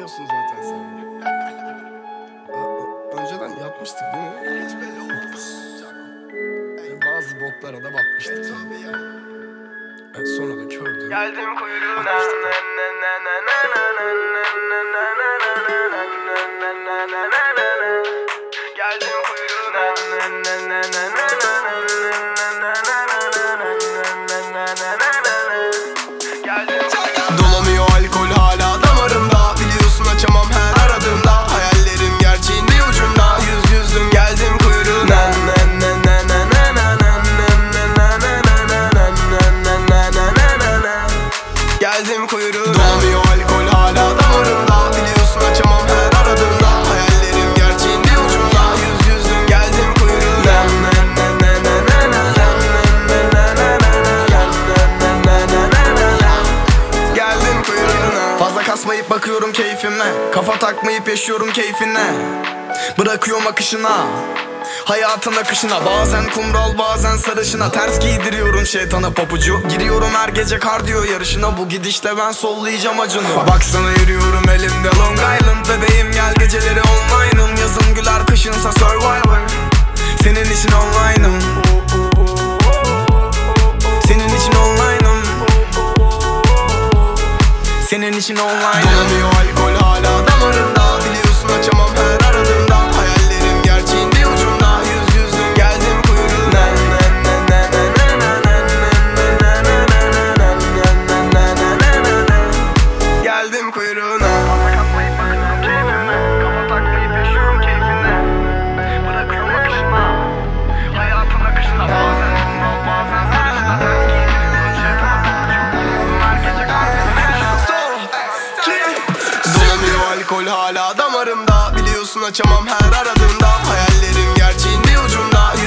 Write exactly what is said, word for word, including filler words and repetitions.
biliyorsun zaten sen. Önceden yapmıştık değil mi? Hiç belli olmaz. Bazı boklara da batmıştık. Evet, sonra da kördüm. Geldim kuyruğuna. Geldim kuyruğuna. Dolanıyor alkol hala damarımda. Biliyorsun açamam her aradığımda. Hayallerim gerçeğin bir ucunda. Yüz yüzdüm geldim kuyruğuna. Geldim kuyruğuna. Dolanıyor alkol hala damarımda. Biliyorsun açamam her aradığımda. Hayallerim gerçeğin bir ucunda. Yüz yüzdüm geldim kuyruğuna. Geldim kuyruğuna. Fazla kasmayıp bakıyorum keyfime. Kafa takmayıp yaşıyorum keyfine. Bırakıyorum akışına, hayatın akışına. Bazen kumral bazen sarışına. Ters giydiriyorum şeytana papucu. Giriyorum her gece kardiyo yarışına. Bu gidişle ben sollayacağım acını. Baksana yürüyorum elimde Long Island. Bebeğim gel geceleri online'ım. Yazın güler kışınsa Survivor. Senin için online'ım. Senin için online'ım. Senin için online. Dolanıyor alkol hala damarında. Biliyorsun açamam her aradığımda. Hayallerim gerçeğin bir ucunda. Yüz yüzdüm geldim kuyruğuna. Geldim kuyruğuna. Fazla katmayıp bakıyorum keyfime. Kafa takmayıp yaşıyorum keyfine. Bırakıyorum akışına, hayatın akışına. Bazen kumral bazen sarışına. Ters giydiriyorum şeytana papucu. Her gece Dolanıyor alkol hala damarımda. Biliyorsun açamam her aradığımda. Hayallerim gerçeğin bir ucunda.